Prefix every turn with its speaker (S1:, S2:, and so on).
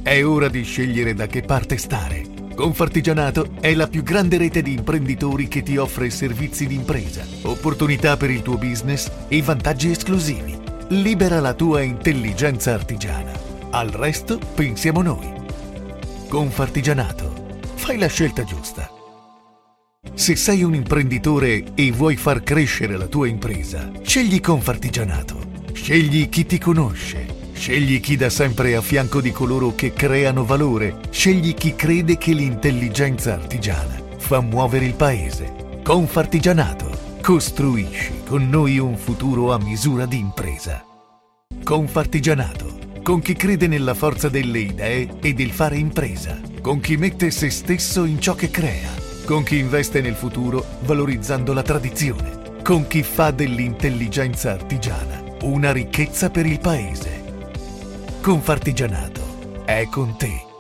S1: È ora di scegliere da che parte stare. Confartigianato è la più grande rete di imprenditori che ti offre servizi di impresa, opportunità per il tuo business e vantaggi esclusivi. Libera la tua intelligenza artigiana. Al resto pensiamo noi. Confartigianato. Fai la scelta giusta. Se sei un imprenditore e vuoi far crescere la tua impresa, scegli Confartigianato. Scegli chi ti conosce. Scegli chi da sempre a fianco di coloro che creano valore. Scegli chi crede che l'intelligenza artigiana fa muovere il paese. Confartigianato. Costruisci con noi un futuro a misura di impresa. Confartigianato. Con chi crede nella forza delle idee e del fare impresa. Con chi mette se stesso in ciò che crea. Con chi investe nel futuro valorizzando la tradizione. Con chi fa dell'intelligenza artigiana una ricchezza per il paese. Confartigianato è con te.